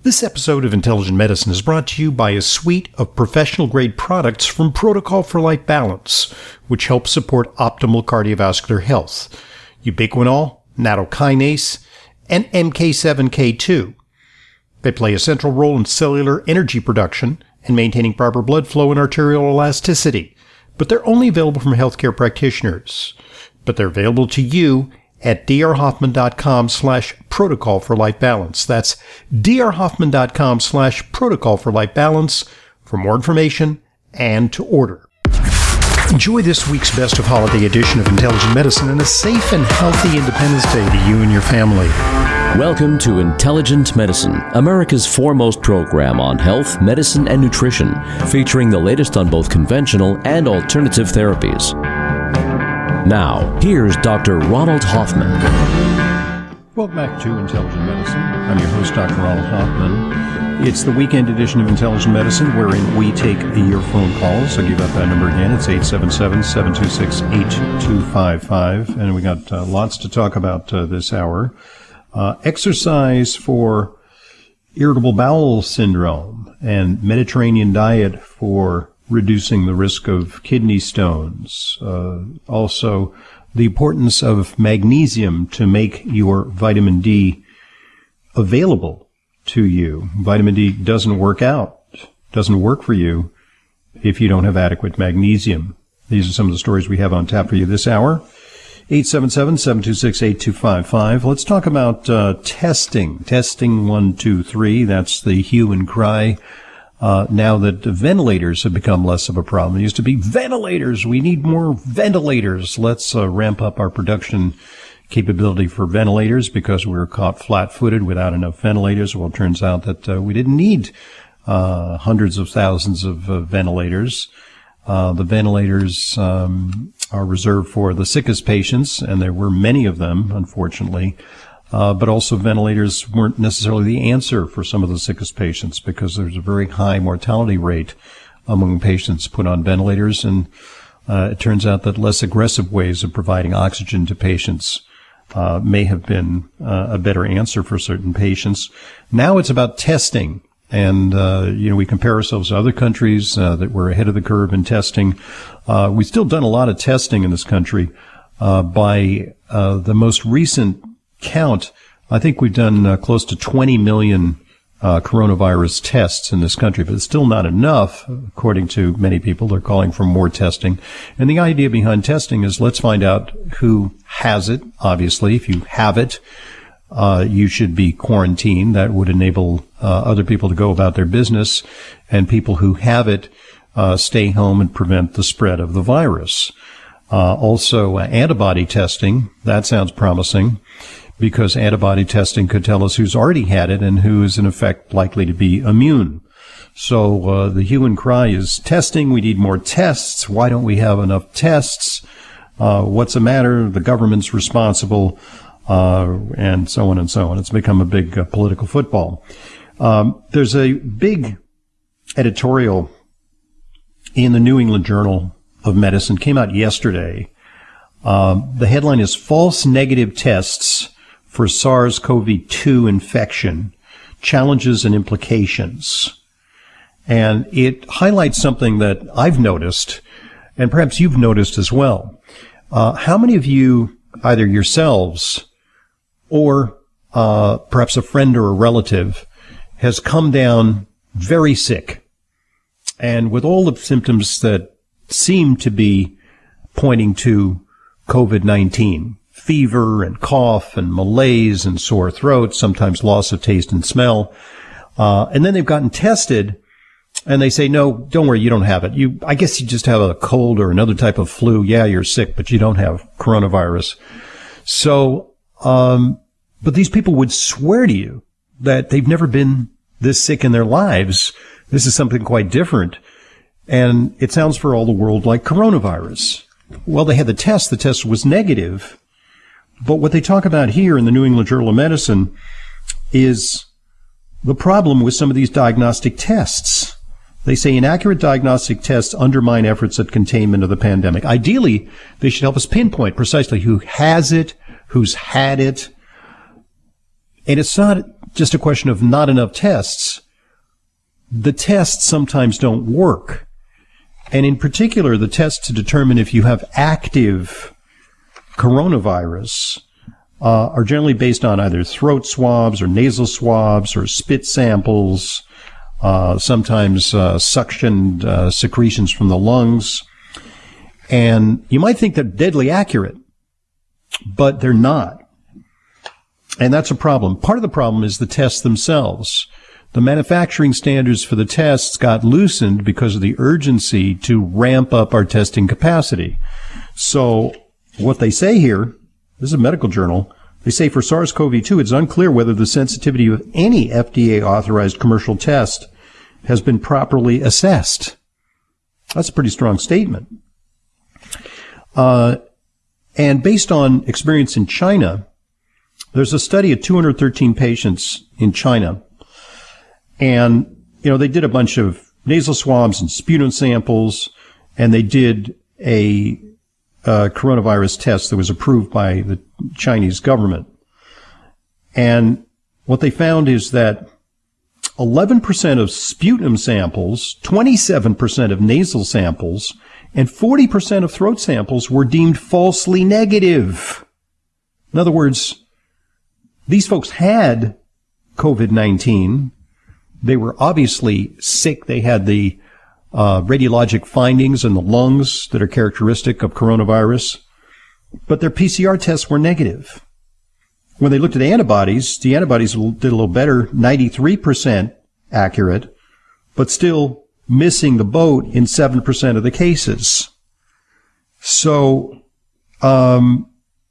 This episode of Intelligent Medicine is brought to you by a suite of professional-grade products from Protocol for Life Balance, which helps support optimal cardiovascular health. Ubiquinol, nattokinase, and MK7K2. They play a central role in cellular energy production and maintaining proper blood flow and arterial elasticity, but they're only available from healthcare practitioners. But they're available to you at drhoffman.com/protocol for life balance. That's drhoffman.com/protocol for life balance for more information and to order. Enjoy this week's best of holiday edition of Intelligent Medicine and a safe and healthy Independence Day to you and your family. Welcome to Intelligent Medicine, America's foremost program on health, medicine, and nutrition, featuring the latest on both conventional and alternative therapies. Now, here's Dr. Ronald Hoffman. Welcome back to Intelligent Medicine. I'm your host, Dr. Ronald Hoffman. It's the weekend edition of Intelligent Medicine, wherein we take your phone calls. I'll give out that number again. It's 877-726-8255. And we got lots to talk about this hour. Exercise for irritable bowel syndrome and Mediterranean diet for reducing the risk of kidney stones. Also, the importance of magnesium to make your vitamin D available to you. Vitamin D doesn't work for you if you don't have adequate magnesium. These are some of the stories we have on tap for you this hour. 877-726-8255. Let's talk about testing. Testing 1, 2, 3. That's the hue and cry. Now that ventilators have become less of a problem. It used to be ventilators. We need more ventilators. Let's ramp up our production capability for ventilators because we were caught flat-footed without enough ventilators. Well, it turns out that we didn't need hundreds of thousands of ventilators. The ventilators are reserved for the sickest patients, and there were many of them, unfortunately. But also ventilators weren't necessarily the answer for some of the sickest patients because there's a very high mortality rate among patients put on ventilators. And it turns out that less aggressive ways of providing oxygen to patients may have been a better answer for certain patients. Now it's about testing. And, we compare ourselves to other countries that were ahead of the curve in testing. We've still done a lot of testing in this country. By the most recent count, I think we've done close to 20 million coronavirus tests in this country, but it's still not enough, according to many people. They're calling for more testing. And the idea behind testing is let's find out who has it. Obviously, if you have it, you should be quarantined. That would enable other people to go about their business, and people who have it stay home and prevent the spread of the virus. Also, antibody testing, that sounds promising, because antibody testing could tell us who's already had it and who is, in effect, likely to be immune. So the hue and cry is testing. We need more tests. Why don't we have enough tests? What's the matter? The government's responsible, and so on and so on. It's become a big political football. There's a big editorial in the New England Journal of Medicine, came out yesterday. The headline is False Negative Tests for SARS-CoV-2 Infection, Challenges and Implications. And it highlights something that I've noticed, and perhaps you've noticed as well. How many of you, either yourselves or perhaps a friend or a relative, has come down very sick, and with all the symptoms that seem to be pointing to COVID-19, fever and cough and malaise and sore throat, sometimes loss of taste and smell. And then they've gotten tested and they say, no, don't worry, you don't have it. I guess you just have a cold or another type of flu. Yeah, you're sick, but you don't have coronavirus. So, but these people would swear to you that they've never been this sick in their lives. This is something quite different. And it sounds for all the world like coronavirus. Well, they had the test. The test was negative. But what they talk about here in the New England Journal of Medicine is the problem with some of these diagnostic tests. They say inaccurate diagnostic tests undermine efforts at containment of the pandemic. Ideally, they should help us pinpoint precisely who has it, who's had it. And it's not just a question of not enough tests. The tests sometimes don't work. And in particular, the tests to determine if you have active coronavirus are generally based on either throat swabs or nasal swabs or spit samples, sometimes suctioned secretions from the lungs. And you might think they're deadly accurate, but they're not. And that's a problem. Part of the problem is the tests themselves. The manufacturing standards for the tests got loosened because of the urgency to ramp up our testing capacity. So what they say here, this is a medical journal, they say for SARS-CoV-2, it's unclear whether the sensitivity of any FDA-authorized commercial test has been properly assessed. That's a pretty strong statement. And based on experience in China, there's a study of 213 patients in China. And, they did a bunch of nasal swabs and sputum samples, and they did a coronavirus test that was approved by the Chinese government. And what they found is that 11% of sputum samples, 27% of nasal samples, and 40% of throat samples were deemed falsely negative. In other words, these folks had COVID-19. They were obviously sick. They had the radiologic findings in the lungs that are characteristic of coronavirus, but their PCR tests were negative. When they looked at antibodies, the antibodies did a little better, 93% accurate, but still missing the boat in 7% of the cases. So only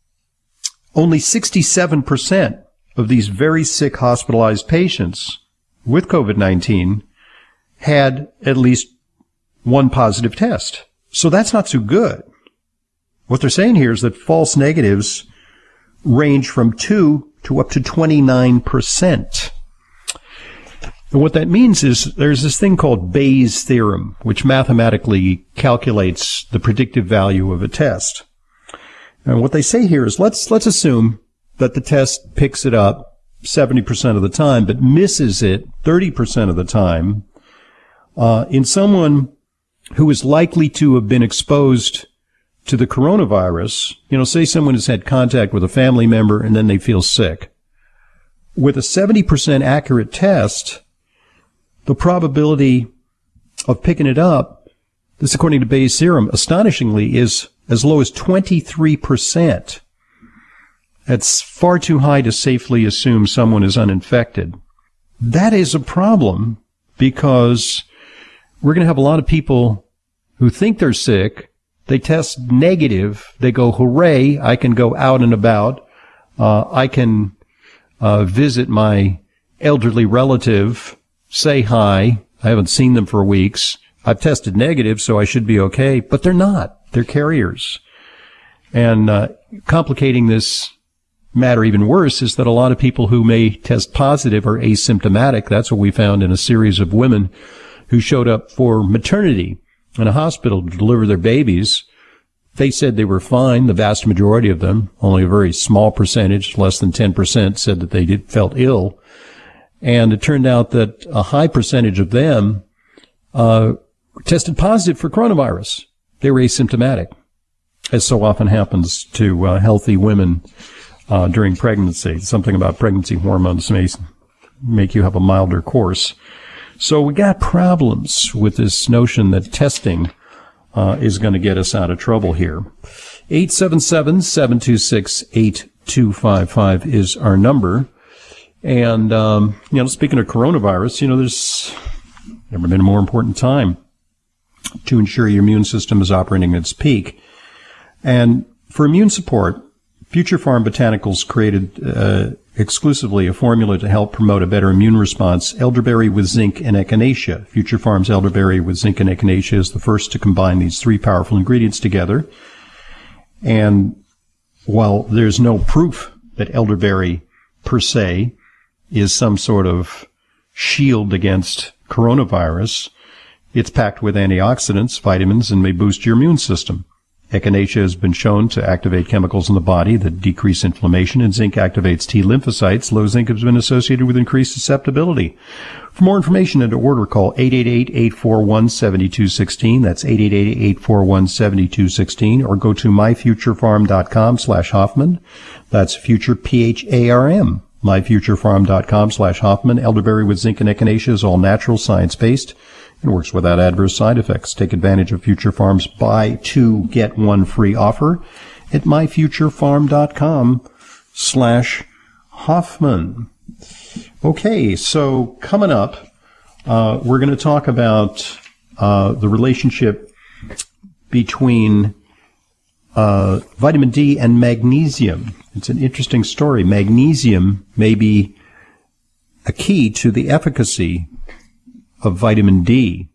67% of these very sick hospitalized patients with COVID-19 had at least one positive test. So that's not so good. What they're saying here is that false negatives range from 2 to up to 29%. And what that means is there's this thing called Bayes' theorem, which mathematically calculates the predictive value of a test. And what they say here is let's assume that the test picks it up 70% of the time, but misses it 30% of the time. In someone who is likely to have been exposed to the coronavirus, say someone has had contact with a family member and then they feel sick. With a 70% accurate test, the probability of picking it up, this according to Bayes' theorem, astonishingly is as low as 23%. That's far too high to safely assume someone is uninfected. That is a problem because we're going to have a lot of people who think they're sick. They test negative. They go, hooray, I can go out and about. I can visit my elderly relative, say hi. I haven't seen them for weeks. I've tested negative, so I should be okay. But they're not. They're carriers. And complicating this matter even worse is that a lot of people who may test positive are asymptomatic. That's what we found in a series of women who showed up for maternity in a hospital to deliver their babies. They said they were fine, the vast majority of them. Only a very small percentage, less than 10%, said that they felt ill. And it turned out that a high percentage of them tested positive for coronavirus. They were asymptomatic, as so often happens to healthy women during pregnancy. Something about pregnancy hormones may make you have a milder course. So we got problems with this notion that testing is going to get us out of trouble here. 877-726-8255 is our number. And, speaking of coronavirus, there's never been a more important time to ensure your immune system is operating at its peak. And for immune support, Future Farm Botanicals created exclusively a formula to help promote a better immune response, elderberry with zinc and echinacea. Future Farm's elderberry with zinc and echinacea is the first to combine these three powerful ingredients together. And while there's no proof that elderberry per se is some sort of shield against coronavirus, it's packed with antioxidants, vitamins, and may boost your immune system. Echinacea has been shown to activate chemicals in the body that decrease inflammation, and zinc activates T lymphocytes. Low zinc has been associated with increased susceptibility. For more information and to order, call 888-841-7216. That's 888-841-7216. Or go to myfuturefarm.com/Hoffman. That's future, P-H-A-R-M. myfuturefarm.com/Hoffman. Elderberry with zinc and echinacea is all natural, science-based, and works without adverse side effects. Take advantage of Future Farm's buy two, get one free offer at myfuturefarm.com/Hoffman. Okay, so coming up, we're going to talk about the relationship between vitamin D and magnesium. It's an interesting story. Magnesium may be a key to the efficacy of vitamin D.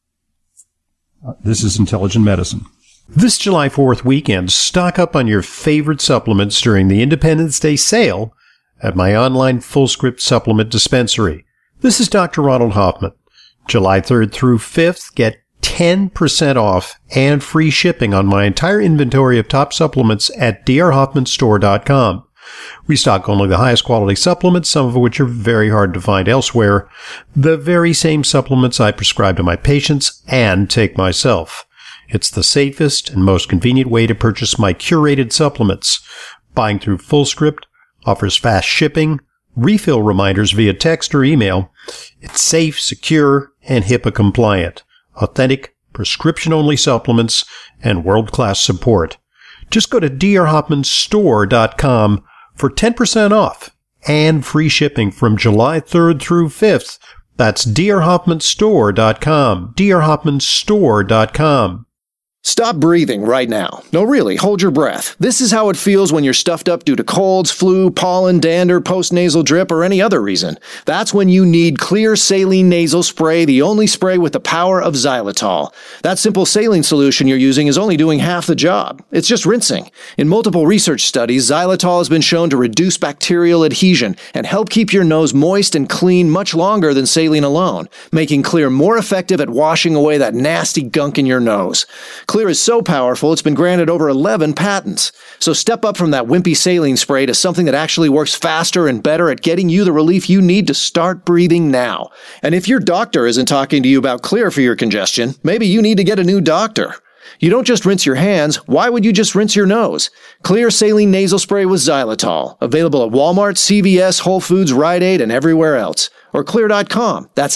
This is Intelligent Medicine. This July 4th weekend, stock up on your favorite supplements during the Independence Day sale at my online Fullscript supplement dispensary. This is Dr. Ronald Hoffman. July 3rd through 5th, get 10% off and free shipping on my entire inventory of top supplements at drhoffmanstore.com. We stock only the highest quality supplements, some of which are very hard to find elsewhere, the very same supplements I prescribe to my patients and take myself. It's the safest and most convenient way to purchase my curated supplements. Buying through Fullscript offers fast shipping, refill reminders via text or email. It's safe, secure, and HIPAA compliant. Authentic, prescription-only supplements and world-class support. Just go to drhoffmanstore.com for 10% off and free shipping from July 3rd through 5th. That's drhoffmanstore.com. drhoffmanstore.com. Stop breathing right now. No, really, hold your breath. This is how it feels when you're stuffed up due to colds, flu, pollen, dander, postnasal drip, or any other reason. That's when you need Clear Saline Nasal Spray, the only spray with the power of xylitol. That simple saline solution you're using is only doing half the job. It's just rinsing. In multiple research studies, xylitol has been shown to reduce bacterial adhesion and help keep your nose moist and clean much longer than saline alone, making Clear more effective at washing away that nasty gunk in your nose. Clear is so powerful, it's been granted over 11 patents. So step up from that wimpy saline spray to something that actually works faster and better at getting you the relief you need to start breathing now. And if your doctor isn't talking to you about Clear for your congestion, maybe you need to get a new doctor. You don't just rinse your hands, why would you just rinse your nose? Clear Saline Nasal Spray with xylitol. Available at Walmart, CVS, Whole Foods, Rite Aid, and everywhere else. Or Clear.com. That's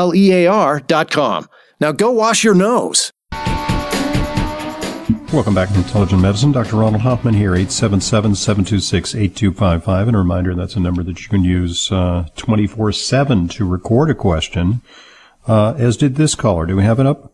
XLEAR.com. Now go wash your nose. Welcome back to Intelligent Medicine. Dr. Ronald Hoffman here, 877-726-8255. And a reminder, that's a number that you can use 24/7 to record a question, as did this caller. Do we have it up?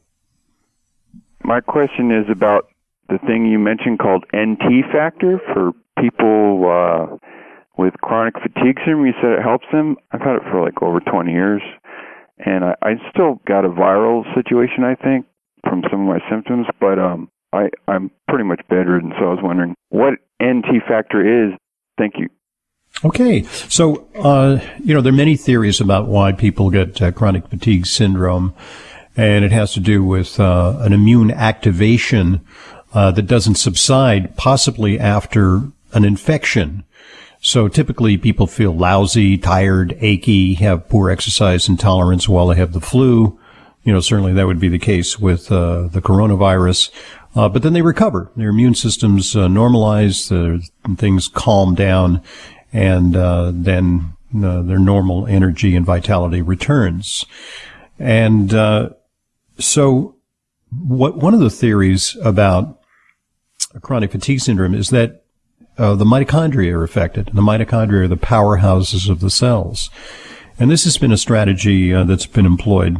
My question is about the thing you mentioned called NT factor for people with chronic fatigue syndrome. You said it helps them. I've had it for like over 20 years, and I still got a viral situation, I think, from some of my symptoms, but I'm pretty much bedridden, so I was wondering what NT factor is. Thank you. Okay. So, there are many theories about why people get chronic fatigue syndrome, and it has to do with an immune activation that doesn't subside, possibly after an infection. So typically people feel lousy, tired, achy, have poor exercise intolerance while they have the flu. Certainly that would be the case with the coronavirus. But then they recover. Their immune systems normalize, things calm down, and then their normal energy and vitality returns. And so one of the theories about chronic fatigue syndrome is that the mitochondria are affected. The mitochondria are the powerhouses of the cells. And this has been a strategy that's been employed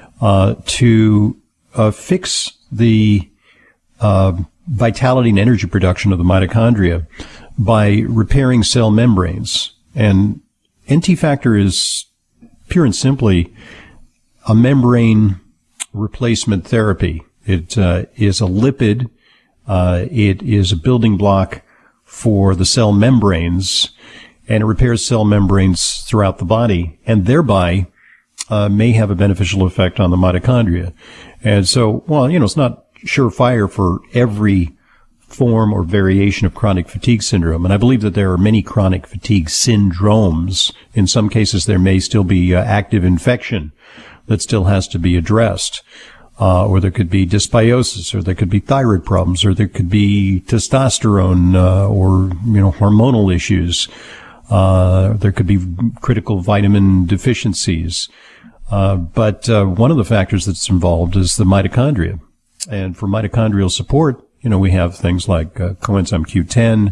to fix the vitality and energy production of the mitochondria by repairing cell membranes. And NT factor is pure and simply a membrane replacement therapy. It is a lipid. It is a building block for the cell membranes, and it repairs cell membranes throughout the body, and thereby may have a beneficial effect on the mitochondria. And so, it's not surefire for every form or variation of chronic fatigue syndrome. And I believe that there are many chronic fatigue syndromes. In some cases, there may still be active infection that still has to be addressed. Or there could be dysbiosis, or there could be thyroid problems, or there could be testosterone, or, hormonal issues. There could be critical vitamin deficiencies. But one of the factors that's involved is the mitochondria. And for mitochondrial support, we have things like coenzyme Q10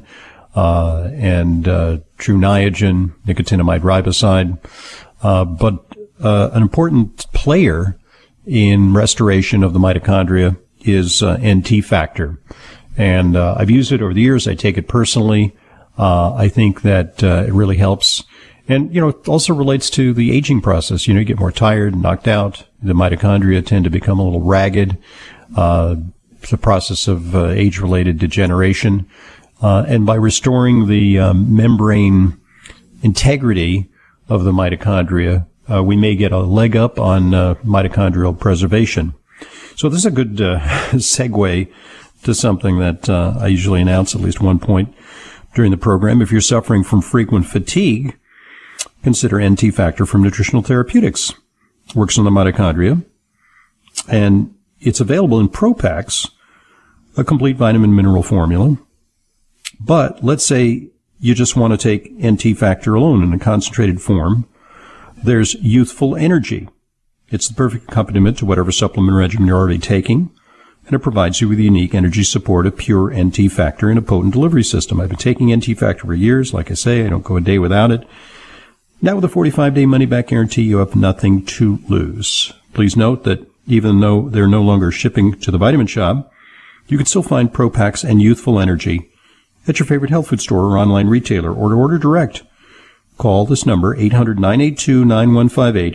and true niagen, nicotinamide riboside. But an important player in restoration of the mitochondria is NT factor. And I've used it over the years. I take it personally. I think that it really helps. And, it also relates to the aging process. You get more tired, knocked out. The mitochondria tend to become a little ragged. It's a process of age-related degeneration. And by restoring the membrane integrity of the mitochondria, we may get a leg up on mitochondrial preservation. So this is a good segue to something that I usually announce at least one point during the program. If you're suffering from frequent fatigue, consider NT Factor from Nutritional Therapeutics. Works on the mitochondria, and it's available in Pro Packs, a complete vitamin mineral formula. But let's say you just want to take NT Factor alone in a concentrated form. There's Youthful Energy. It's the perfect accompaniment to whatever supplement regimen you're already taking, and it provides you with the unique energy support of pure NT Factor in a potent delivery system. I've been taking NT Factor for years. Like I say, I don't go a day without it. Now with a 45-day money-back guarantee, you have nothing to lose. Please note that even though they're no longer shipping to the Vitamin Shop, you can still find Pro Packs and Youthful Energy at your favorite health food store or online retailer, or to order direct. Call this number, 800-982-9158,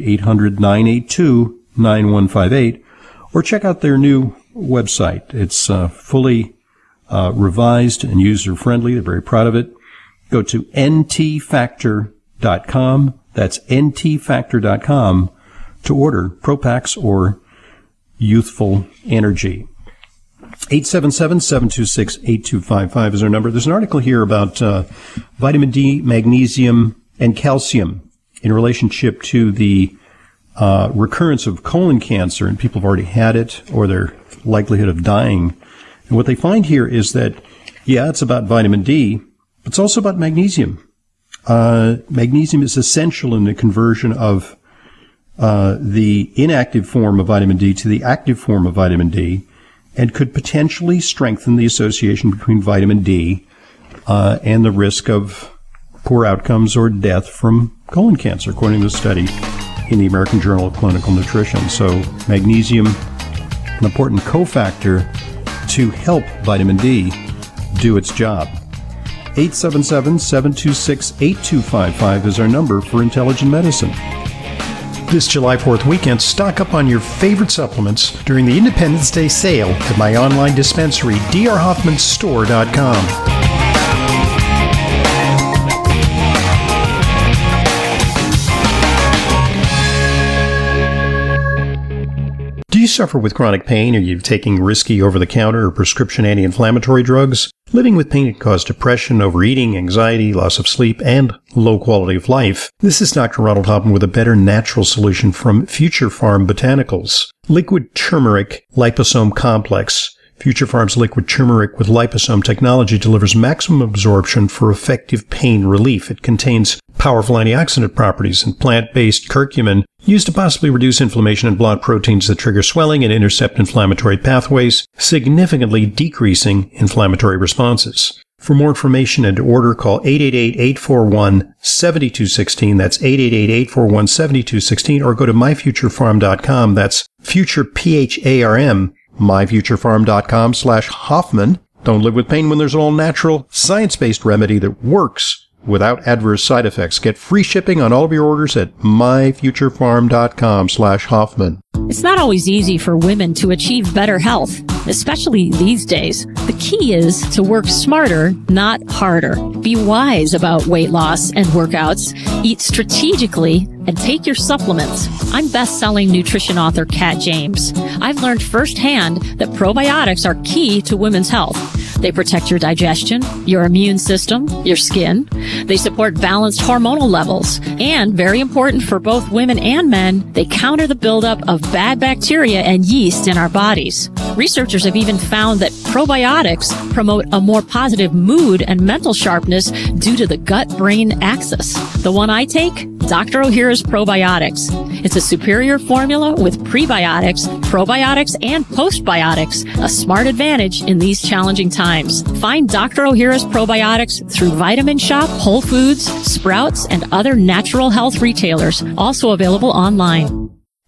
800-982-9158, or check out their new website. It's fully revised and user-friendly. They're very proud of it. Go to ntfactor.com. That's ntfactor.com to order Pro Packs or Youthful Energy. 877-726-8255 is our number. There's an article here about vitamin D, magnesium, and calcium in relationship to the recurrence of colon cancer, and people have already had it or their likelihood of dying. And what they find here is that, it's about vitamin D, but it's also about magnesium. Magnesium is essential in the conversion of the inactive form of vitamin D to the active form of vitamin D, and could potentially strengthen the association between vitamin D and the risk of poor outcomes or death from colon cancer, according to a study in the American Journal of Clinical Nutrition. So magnesium, an important cofactor to help vitamin D do its job. 877-726-8255 is our number for Intelligent Medicine. This July 4th weekend, stock up on your favorite supplements during the Independence Day sale at my online dispensary, drhoffmanstore.com. Do you suffer with chronic pain? Are you taking risky over-the-counter or prescription anti-inflammatory drugs? Living with pain can cause depression, overeating, anxiety, loss of sleep, and low quality of life. This is Dr. Ronald Hoffman with a better natural solution from Future Farm Botanicals. Liquid Turmeric Liposome Complex. Future Farm's liquid turmeric with liposome technology delivers maximum absorption for effective pain relief. It contains powerful antioxidant properties and plant-based curcumin used to possibly reduce inflammation and blood proteins that trigger swelling and intercept inflammatory pathways, significantly decreasing inflammatory responses. For more information and to order, call 888-841-7216. That's 888-841-7216, or go to myfuturefarm.com. That's Future, P-H-A-R-M, myfuturefarm.com/Hoffman. Don't live with pain when there's an all-natural, science-based remedy that works without adverse side effects. Get free shipping on all of your orders at myfuturefarm.com/Hoffman. It's not always easy for women to achieve better health, especially these days. The key is to work smarter, not harder. Be wise about weight loss and workouts. Eat strategically and take your supplements. I'm best-selling nutrition author Kat James. I've learned firsthand that probiotics are key to women's health. They protect your digestion, your immune system, your skin. They support balanced hormonal levels. And very important for both women and men, they counter the buildup of bad bacteria and yeast in our bodies. Researchers have even found that probiotics promote a more positive mood and mental sharpness due to the gut-brain axis. The one I take, Dr. Ohhira's Probiotics. It's a superior formula with prebiotics, probiotics, and postbiotics, a smart advantage in these challenging times. Find Dr. Ohhira's Probiotics through Vitamin Shop, Whole Foods, Sprouts, and other natural health retailers, also available online.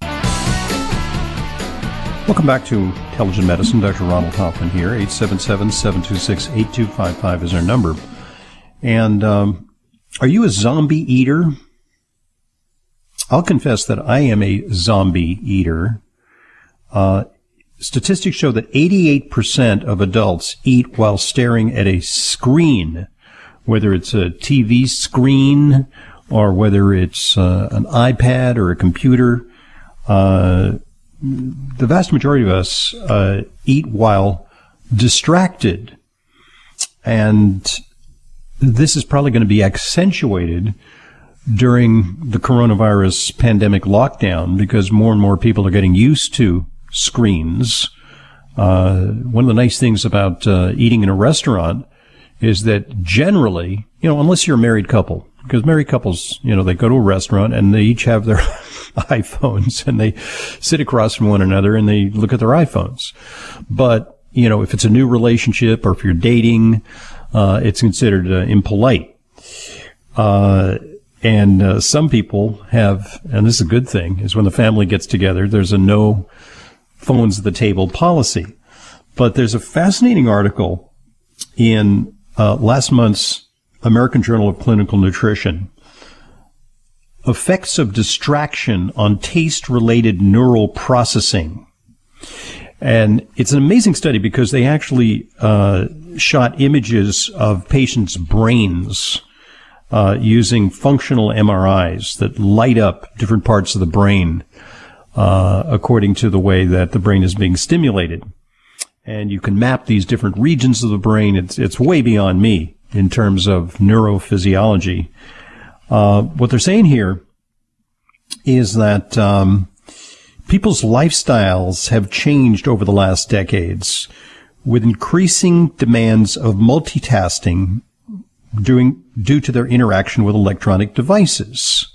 Welcome back to Intelligent Medicine. Dr. Ronald Hoffman here. 877-726-8255 is our number. And are you a zombie eater? I'll confess that I am a zombie eater. Statistics show that 88% of adults eat while staring at a screen, whether it's a TV screen or whether it's an iPad or a computer. The vast majority of us eat while distracted. And this is probably going to be accentuated during the coronavirus pandemic lockdown because more and more people are getting used to screens. One of the nice things about eating in a restaurant is that generally, unless you're a married couple, because married couples, they go to a restaurant and they each have their iPhones and they sit across from one another and they look at their iPhones. But, if it's a new relationship or if you're dating, it's considered impolite. And some people have, and this is a good thing, is when the family gets together, there's a no phones at the table policy. But there's a fascinating article in last month's American Journal of Clinical Nutrition, Effects of Distraction on Taste-Related Neural Processing. And it's an amazing study because they actually shot images of patients' brains using functional MRIs that light up different parts of the brain according to the way that the brain is being stimulated. And you can map these different regions of the brain. It's way beyond me in terms of neurophysiology. What they're saying here is that people's lifestyles have changed over the last decades with increasing demands of multitasking due to their interaction with electronic devices.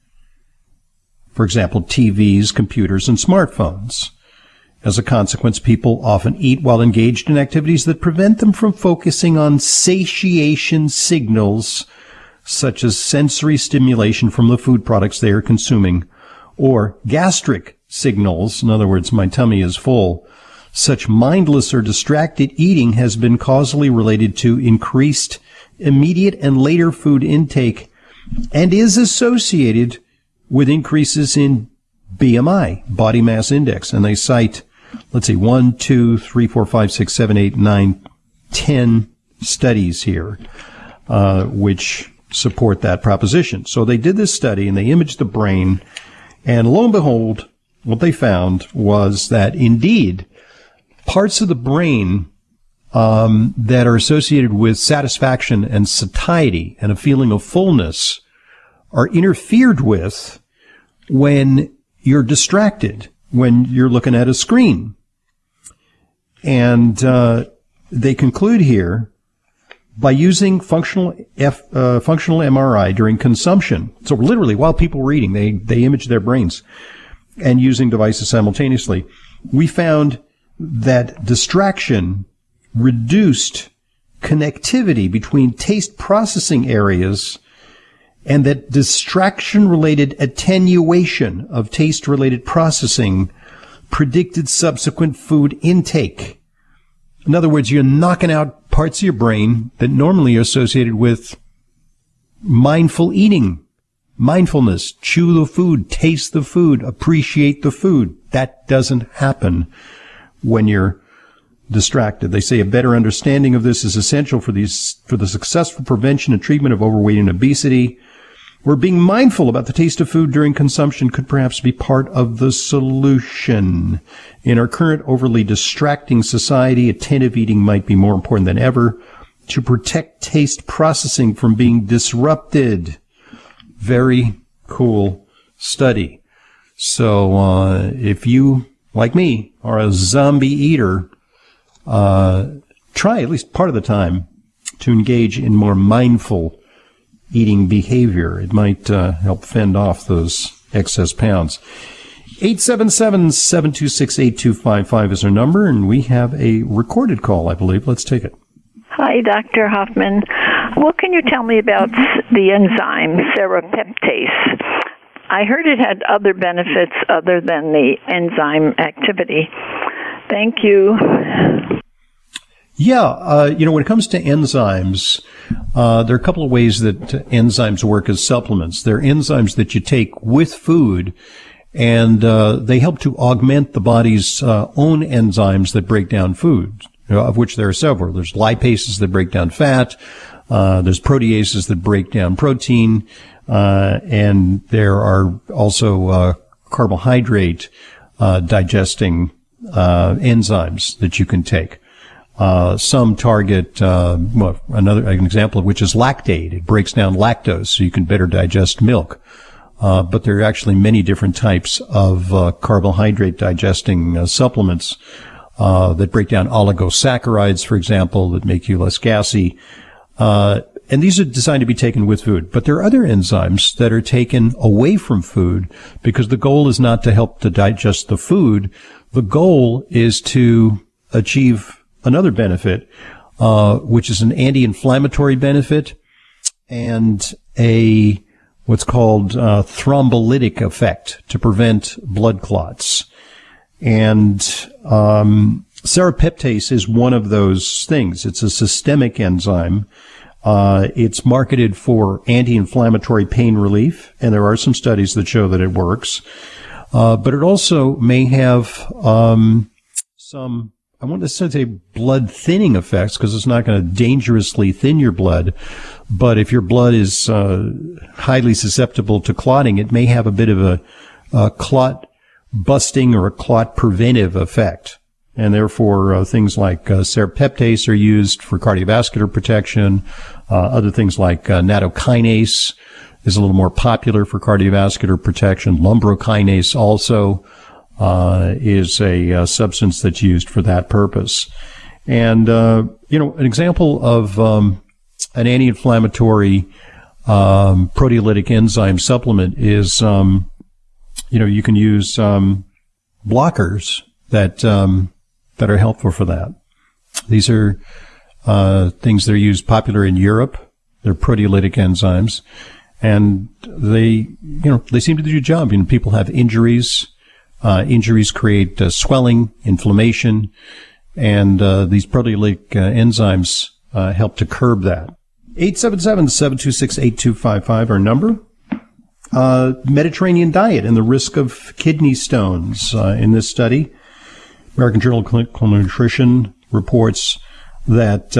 For example, TVs, computers, and smartphones. As a consequence, people often eat while engaged in activities that prevent them from focusing on satiation signals such as sensory stimulation from the food products they are consuming, or gastric signals, in other words, my tummy is full. Such mindless or distracted eating has been causally related to increased immediate and later food intake and is associated with increases in BMI, body mass index. And they cite, 1, 2, 3, 4, 5, 6, 7, 8, 9, 10 studies here, which support that proposition. So they did this study and they imaged the brain, and lo and behold, what they found was that indeed parts of the brain that are associated with satisfaction and satiety and a feeling of fullness are interfered with when you're distracted, when you're looking at a screen. And they conclude here by using functional MRI during consumption. So literally, while people were eating, they imaged their brains and using devices simultaneously. We found that distraction reduced connectivity between taste processing areas and that distraction-related attenuation of taste-related processing predicted subsequent food intake. In other words, you're knocking out parts of your brain that normally are associated with mindful eating, mindfulness, chew the food, taste the food, appreciate the food. That doesn't happen when you're distracted. They say a better understanding of this is essential for the successful prevention and treatment of overweight and obesity. Where being mindful about the taste of food during consumption could perhaps be part of the solution. In our current overly distracting society, attentive eating might be more important than ever to protect taste processing from being disrupted. Very cool study. So if you, like me, are a zombie eater, try at least part of the time to engage in more mindful eating behavior. It might help fend off those excess pounds. 877-726-8255 is our number, and we have a recorded call, I believe. Let's take it. Hi, Dr. Hoffman. What can you tell me about the enzyme serrapeptase? I heard it had other benefits other than the enzyme activity. Thank you. Yeah, when it comes to enzymes, there are a couple of ways that enzymes work as supplements. They're enzymes that you take with food, and they help to augment the body's own enzymes that break down food, of which there are several. There's lipases that break down fat, there's proteases that break down protein, and there are also carbohydrate digesting enzymes that you can take. Some target, an example of which is lactate. It breaks down lactose so you can better digest milk. But there are actually many different types of carbohydrate digesting supplements that break down oligosaccharides, for example, that make you less gassy. And these are designed to be taken with food. But there are other enzymes that are taken away from food because the goal is not to help to digest the food. The goal is to achieve another benefit, which is an anti-inflammatory benefit and what's called thrombolytic effect to prevent blood clots. And serrapeptase is one of those things. It's a systemic enzyme. It's marketed for anti-inflammatory pain relief, and there are some studies that show that it works. But it also may have some, I won't necessarily say blood thinning effects because it's not going to dangerously thin your blood. But if your blood is highly susceptible to clotting, it may have a bit of a clot busting or a clot preventive effect. And therefore, things like serrapeptase are used for cardiovascular protection. Other things like nattokinase is a little more popular for cardiovascular protection. Lumbrokinase also is a substance that's used for that purpose. And, an example of an anti-inflammatory proteolytic enzyme supplement is, you can use blockers that are helpful for that. These are things that are used popular in Europe. They're proteolytic enzymes, and they seem to do the job. People have injuries. Injuries create swelling, inflammation, and these proteolytic enzymes help to curb that. 877-726-8255, our number. Mediterranean diet and the risk of kidney stones. In this study, American Journal of Clinical Nutrition reports that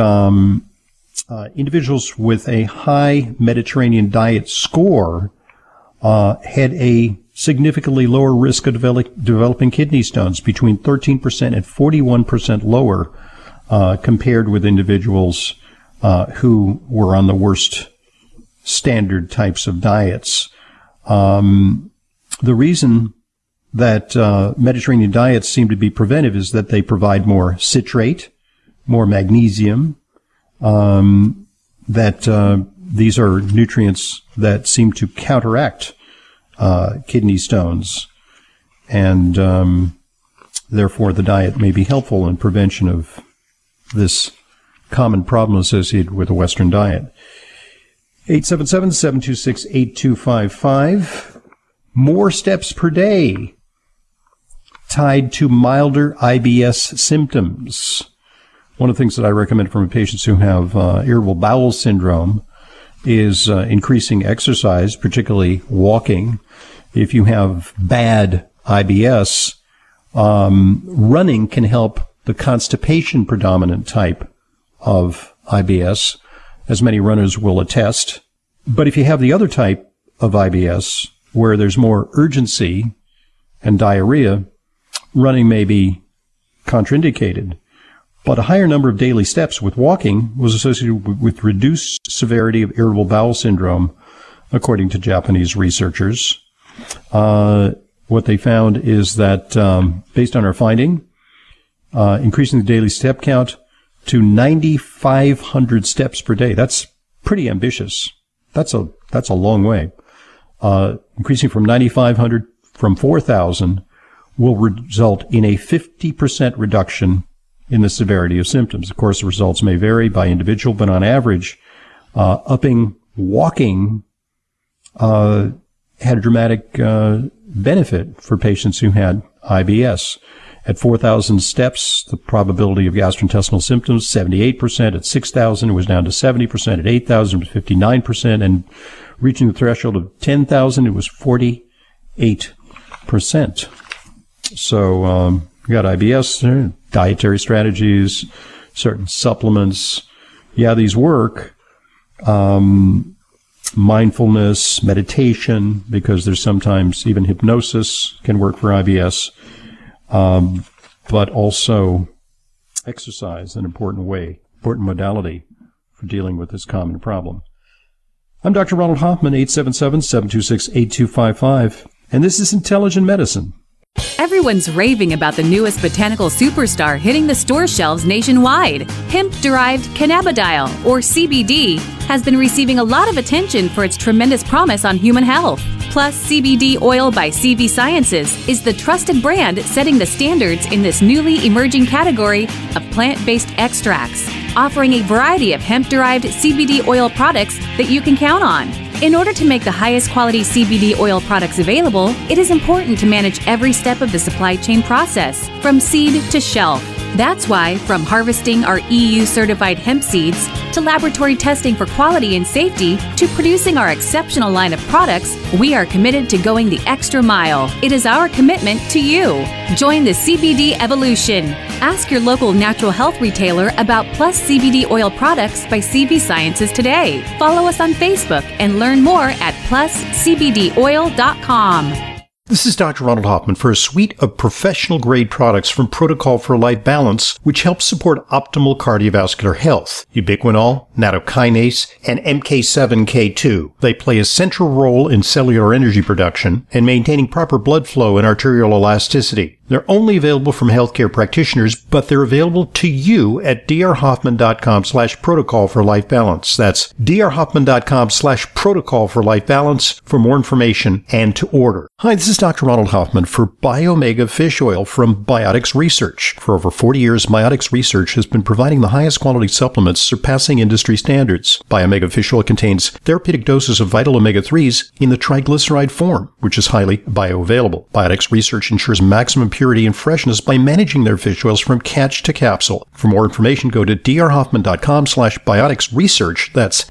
individuals with a high Mediterranean diet score had a significantly lower risk of developing kidney stones, between 13% and 41% lower compared with individuals who were on the worst standard types of diets. The reason that Mediterranean diets seem to be preventive is that they provide more citrate, more magnesium, that these are nutrients that seem to counteract kidney stones, and therefore the diet may be helpful in prevention of this common problem associated with a Western diet. 877-726-8255. More steps per day tied to milder IBS symptoms. One of the things that I recommend for patients who have irritable bowel syndrome is increasing exercise, particularly walking. If you have bad IBS, running can help the constipation predominant type of IBS, as many runners will attest. But if you have the other type of IBS, where there's more urgency and diarrhea, running may be contraindicated. But a higher number of daily steps with walking was associated with reduced severity of irritable bowel syndrome, according to Japanese researchers. What they found is that, based on our finding, increasing the daily step count to 9,500 steps per day. That's pretty ambitious. That's a long way. Increasing from 9,500 from 4,000 will result in a 50% reduction in the severity of symptoms. Of course, the results may vary by individual, but on average, upping walking had a dramatic benefit for patients who had IBS. At 4,000 steps, the probability of gastrointestinal symptoms, 78%. At 6,000, it was down to 70%. At 8,000, it was 59%. And reaching the threshold of 10,000, it was 48%. So, you got IBS, dietary strategies, certain supplements. Yeah, these work. Mindfulness, meditation, because there's sometimes even hypnosis can work for IBS. But also exercise, an important modality for dealing with this common problem. I'm Dr. Ronald Hoffman, 877-726-8255, and this is Intelligent Medicine. Everyone's raving about the newest botanical superstar hitting the store shelves nationwide. Hemp-derived cannabidiol, or CBD, has been receiving a lot of attention for its tremendous promise on human health. Plus, CBD Oil by CV Sciences is the trusted brand setting the standards in this newly emerging category of plant-based extracts, offering a variety of hemp-derived CBD oil products that you can count on. In order to make the highest quality CBD oil products available, it is important to manage every step of the supply chain process, from seed to shelf. That's why, from harvesting our EU-certified hemp seeds, to laboratory testing for quality and safety, to producing our exceptional line of products, we are committed to going the extra mile. It is our commitment to you. Join the CBD evolution. Ask your local natural health retailer about Plus CBD oil products by CV Sciences today. Follow us on Facebook and learn more at pluscbdoil.com. This is Dr. Ronald Hoffman for a suite of professional-grade products from Protocol for Life Balance, which help support optimal cardiovascular health. Ubiquinol, nattokinase, and MK7K2. They play a central role in cellular energy production and maintaining proper blood flow and arterial elasticity. They're only available from healthcare practitioners, but they're available to you at drhoffman.com/protocol for life balance. That's drhoffman.com/protocol for life balance for more information and to order. Hi, this is Dr. Ronald Hoffman for Biomega Fish Oil from Biotics Research. For over 40 years, Biotics Research has been providing the highest quality supplements surpassing industry standards. Biomega Fish Oil contains therapeutic doses of vital omega-3s in the triglyceride form, which is highly bioavailable. Biotics Research ensures maximum purity and freshness by managing their fish oils from catch to capsule. For more information, go to drhoffman.com/bioticsresearch. That's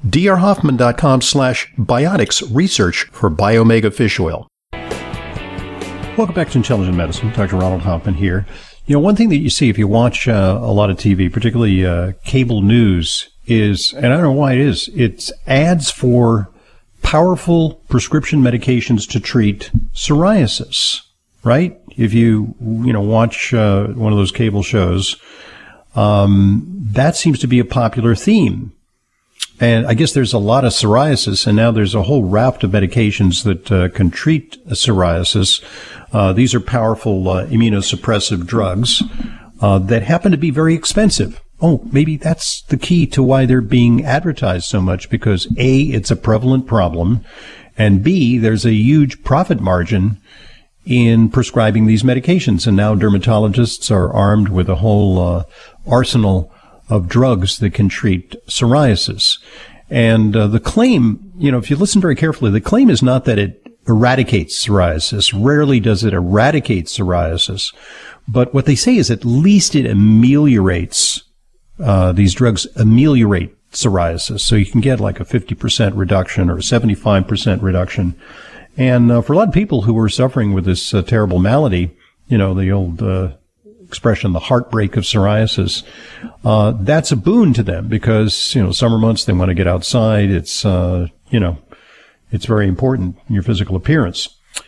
drhoffman.com/bioticsresearch for Biomega Fish Oil. Welcome back to Intelligent Medicine. Dr. Ronald Hoffman here. You know, one thing that you see if you watch a lot of TV, particularly cable news, is, and I don't know why it is, it's ads for powerful prescription medications to treat psoriasis, right? If you watch one of those cable shows, that seems to be a popular theme. And I guess there's a lot of psoriasis, and now there's a whole raft of medications that can treat psoriasis. These are powerful immunosuppressive drugs that happen to be very expensive. Oh, maybe that's the key to why they're being advertised so much, because A, it's a prevalent problem, and B, there's a huge profit margin in prescribing these medications. And now dermatologists are armed with a whole arsenal of drugs that can treat psoriasis. And the claim, if you listen very carefully, the claim is not that it eradicates psoriasis. Rarely does it eradicate psoriasis. But what they say is at least it ameliorates, these drugs ameliorate psoriasis. So you can get like a 50% reduction or a 75% reduction. And for a lot of people who are suffering with this terrible malady, the old expression, the heartbreak of psoriasis, that's a boon to them because, summer months, they want to get outside. It's It's very important in your physical appearance.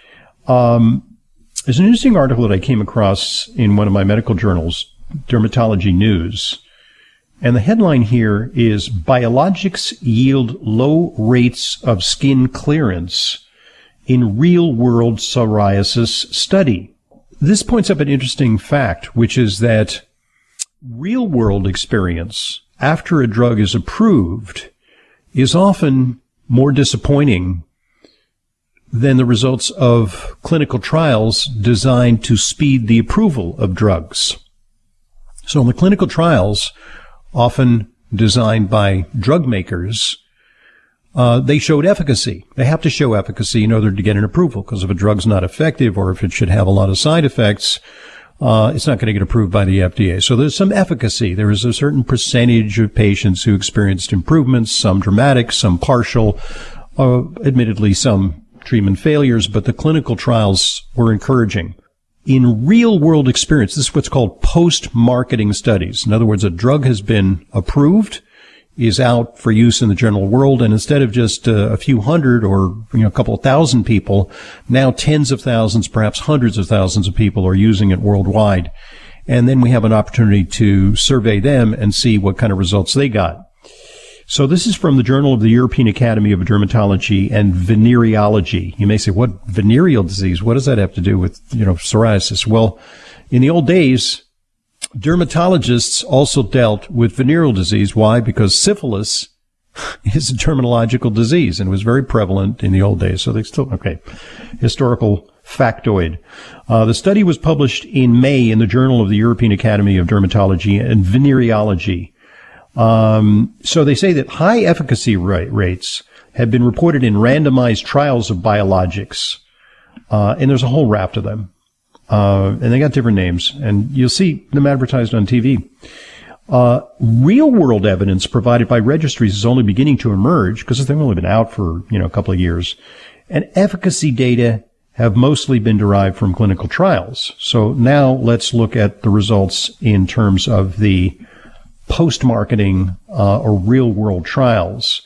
There's an interesting article that I came across in one of my medical journals, Dermatology News. And the headline here is, Biologics Yield Low Rates of Skin Clearance in Real-World Psoriasis Study. This points up an interesting fact, which is that real-world experience after a drug is approved is often more disappointing than the results of clinical trials designed to speed the approval of drugs. So in the clinical trials, often designed by drug makers, they showed efficacy. They have to show efficacy in order to get an approval, because if a drug's not effective or if it should have a lot of side effects, it's not going to get approved by the FDA. So there's some efficacy. There is a certain percentage of patients who experienced improvements, some dramatic, some partial, admittedly some treatment failures, but the clinical trials were encouraging. In real-world experience, this is what's called post-marketing studies. In other words, a drug has been approved, is out for use in the general world, and instead of just a few hundred or a couple of thousand people, now tens of thousands, perhaps hundreds of thousands of people are using it worldwide. And then we have an opportunity to survey them and see what kind of results they got. So this is from the Journal of the European Academy of Dermatology and Venereology. You may say, what venereal disease? What does that have to do with, psoriasis? Well, in the old days, dermatologists also dealt with venereal disease. Why? Because syphilis is a dermatological disease and was very prevalent in the old days. So they still, historical factoid. The study was published in May in the Journal of the European Academy of Dermatology and Venereology. So they say that high efficacy rates have been reported in randomized trials of biologics. And there's a whole raft of them. And they got different names, and you'll see them advertised on TV. Real-world evidence provided by registries is only beginning to emerge because they've only been out for, a couple of years. And efficacy data have mostly been derived from clinical trials. So now let's look at the results in terms of the post-marketing or real-world trials.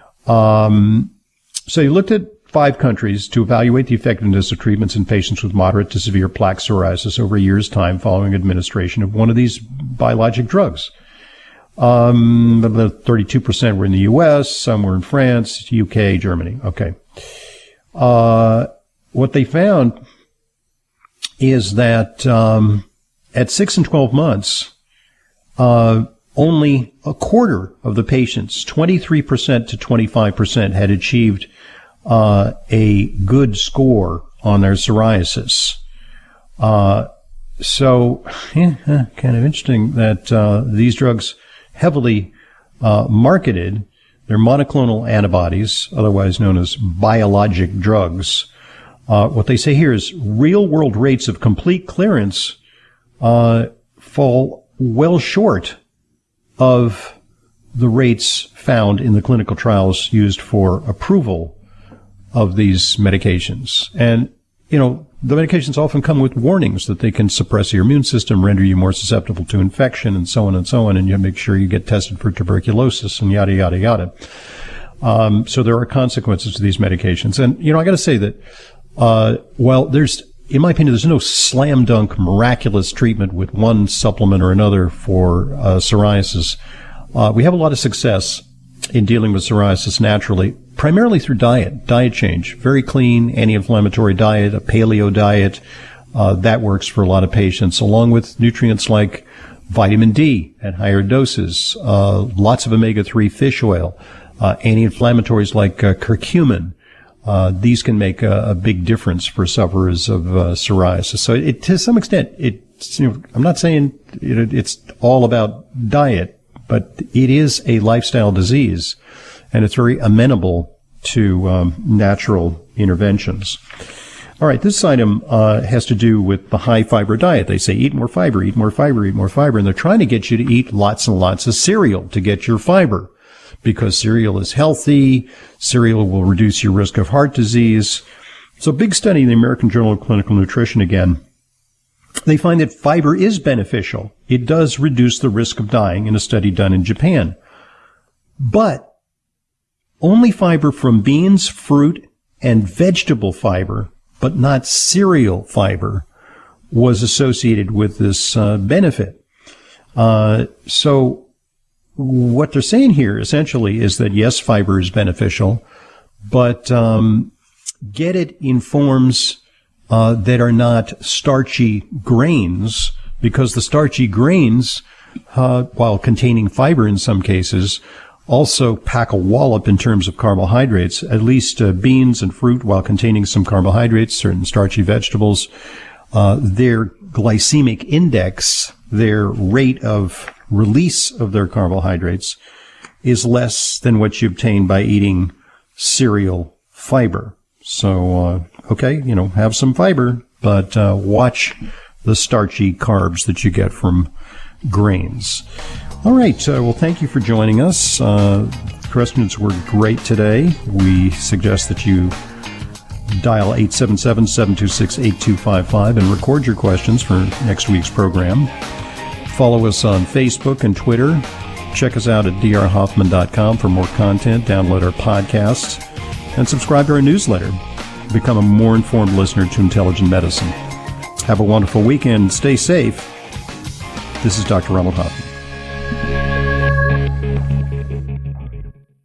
So you looked at 5 countries to evaluate the effectiveness of treatments in patients with moderate to severe plaque psoriasis over a year's time following administration of one of these biologic drugs. 32% were in the U.S., some were in France, UK, Germany. Okay. What they found is that at 6 and 12 months, only a quarter of the patients, 23% to 25%, had achieved a good score on their psoriasis. So, kind of interesting that these drugs heavily marketed. They're monoclonal antibodies, otherwise known as biologic drugs. What they say here is real-world rates of complete clearance fall well short of the rates found in the clinical trials used for approval of these medications. And, the medications often come with warnings that they can suppress your immune system, render you more susceptible to infection, and so on, and you make sure you get tested for tuberculosis, and yada, yada, yada. So there are consequences to these medications. And, I got to say that, in my opinion, there's no slam dunk miraculous treatment with one supplement or another for psoriasis. We have a lot of success in dealing with psoriasis naturally, primarily through diet change. Very clean, anti-inflammatory diet, a paleo diet, that works for a lot of patients, along with nutrients like vitamin D at higher doses, lots of omega-3 fish oil, anti-inflammatories like curcumin. These can make a big difference for sufferers of psoriasis. So to some extent, I'm not saying it's all about diet, but it is a lifestyle disease, and it's very amenable to natural interventions. All right, this item has to do with the high-fiber diet. They say eat more fiber, eat more fiber, eat more fiber, and they're trying to get you to eat lots and lots of cereal to get your fiber, because cereal is healthy, cereal will reduce your risk of heart disease. So a big study in the American Journal of Clinical Nutrition again, they find that fiber is beneficial. It does reduce the risk of dying in a study done in Japan. But only fiber from beans, fruit, and vegetable fiber, but not cereal fiber, was associated with this benefit. So what they're saying here essentially is that yes, fiber is beneficial, but get it in forms that are not starchy grains, because the starchy grains, while containing fiber in some cases, also pack a wallop in terms of carbohydrates. At least beans and fruit, while containing some carbohydrates, certain starchy vegetables, their glycemic index, their rate of release of their carbohydrates, is less than what you obtain by eating cereal fiber. So, okay, have some fiber, but watch the starchy carbs that you get from grains. All right. Well, thank you for joining us. Questions were great today. We suggest that you dial 877-726-8255 and record your questions for next week's program. Follow us on Facebook and Twitter. Check us out at drhoffman.com for more content. Download our podcasts and subscribe to our newsletter. Become a more informed listener to Intelligent Medicine. Have a wonderful weekend. Stay safe. This is Dr. Ronald Hoffman.